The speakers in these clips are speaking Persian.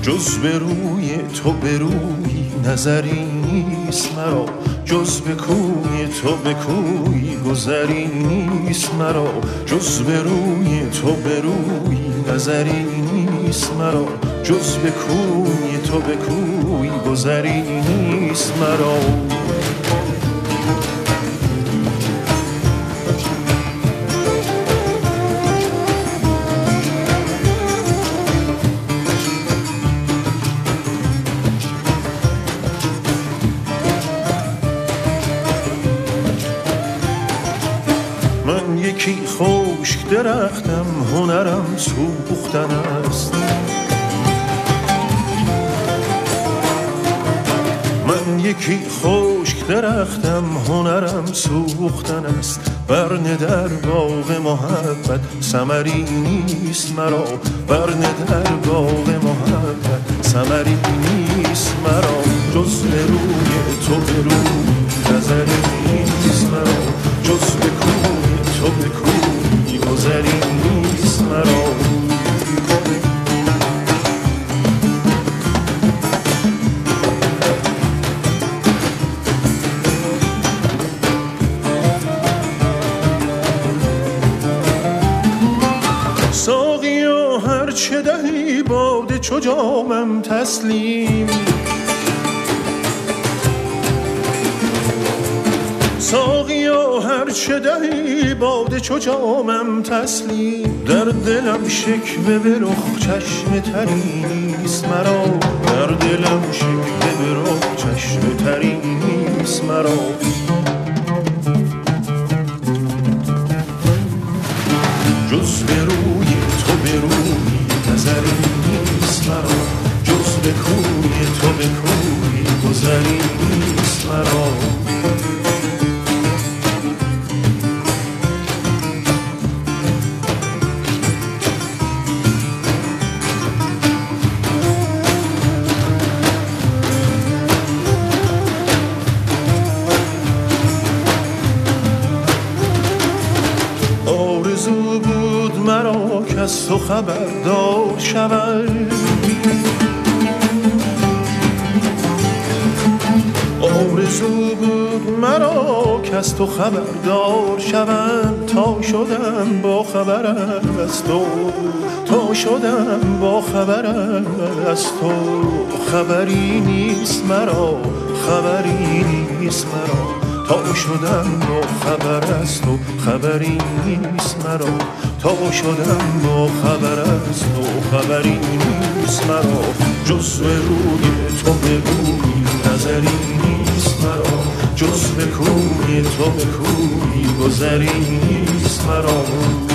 جز به روی تو به روی نظری نیست مرا، جز به کوی تو به کوی گذری نیست مرا، جز به روی تو به روی نظری نیست مرا، جز به کوی تو به کوی گذری نیست مرا. من یکی خشک درختم، هنرم سوختن است. من یکی خشک درختم، هنرم سوختن است. برنه در باغ محبت ثمری نیست مرا، برنه در باغ محبت ثمری نیست مرا، جز به روی تو به روی نظری نیست مرا، جز به کوی تو به کوی گذری نیست مرا. ساقیا هر چه دهی باده چو جامم تسلیم، ساقیا هر چه دهی باده چو جامم تسلیم. در دلم شکوه به رخ چشم تری نیست مرا، در دلم شکوه به رخ چشم تری نیست مرا. جز به روی تو به روی نظری نیست مرا، جز به کوی تو به کوی گذری نیست مرا. آرزو بود مرا که از تو خبردار شود، آرزو بود مرا که از تو خبردار شوم. تا شدم با خبر از تو، تا شدم با خبر از تو. خبری نیست مرا، خبری نیست مرا، تا شدم با خبر از تو. خبری نیست مرا، تا شدم با خبر از تو. خبری نیست مرا، جز به روی تو به روی نظری نیست مرا، جز به کوی تو به کوی گذری نیست مرا.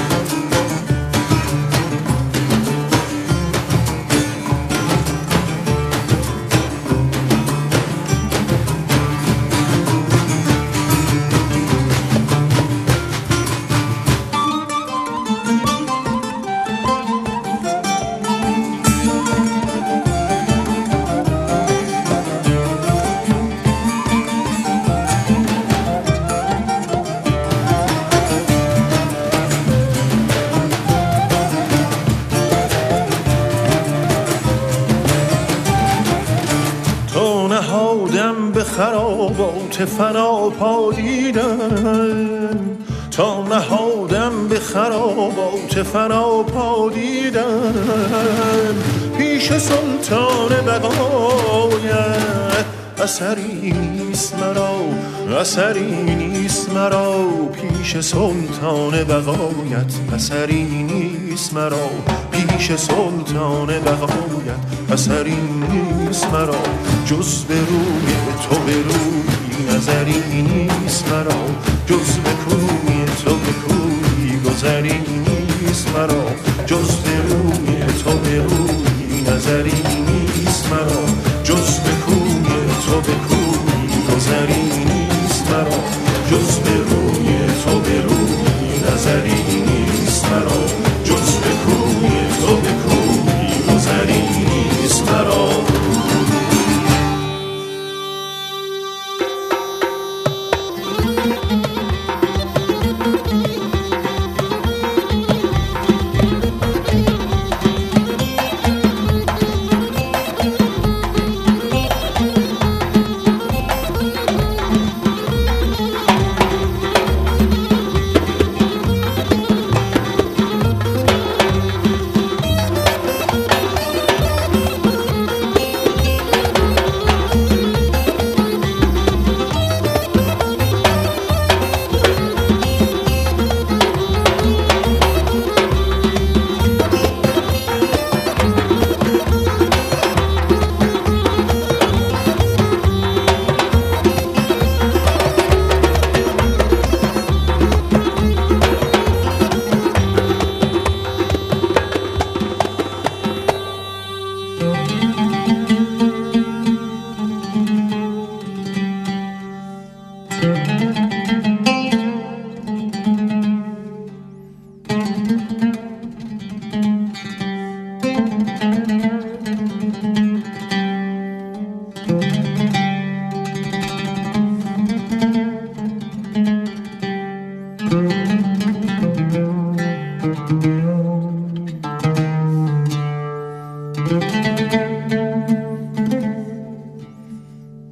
نهادم به خرابات فنا پا دیدم، تا نهادم به خرابات فنا پا دیدم. پیش سلطان بقایت اثری نیست مرا، اثری نیست مرا. پیش سلطان بقایت اثری نیست مرا، پیش سلطان بقایت اثری نیست مرا. جز به روی تو به روی نظری نیست مرا، جز به کوی تو به کوی گذری نیست مرا، جز به روی تو به روی نظری نیست مرا، جز به کوی تو به کوی گذری نیست مرا، جز به روی تو به روی نظری نیست مرا، جز به کوی تو به کوی گذری نیست مرا.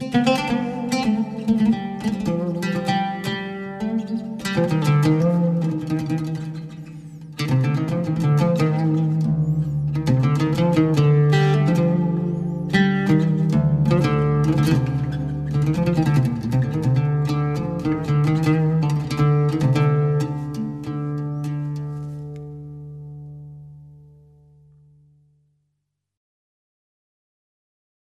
نیست.